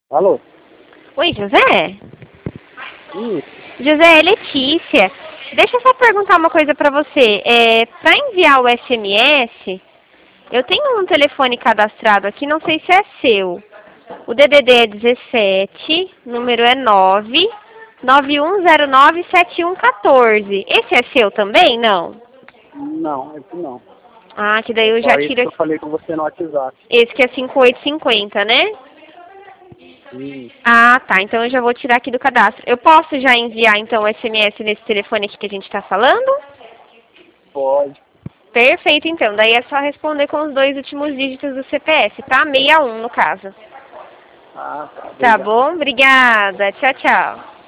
Alô? Oi, José? Ih, José, é Letícia. Deixa eu só perguntar uma coisa pra você. Para enviar o SMS, eu tenho um telefone cadastrado aqui, não sei se é seu. O DDD é 17, número é 991097114. Esse é seu também? Não? não, esse não. Ah, que daí É eu só já esse que tiro eu falei com você no WhatsApp. esse que é 5850, né? Ih, Ah, tá. Então eu já vou tirar aqui do cadastro. Eu posso já enviar então o SMS nesse telefone aqui que a gente está falando? pode. Perfeito, então. Daí é só responder com os 2 últimos dígitos do CPF, tá? 61 no caso. Ah, tá, Tá obrigado. bom? Obrigada. Tchau, tchau.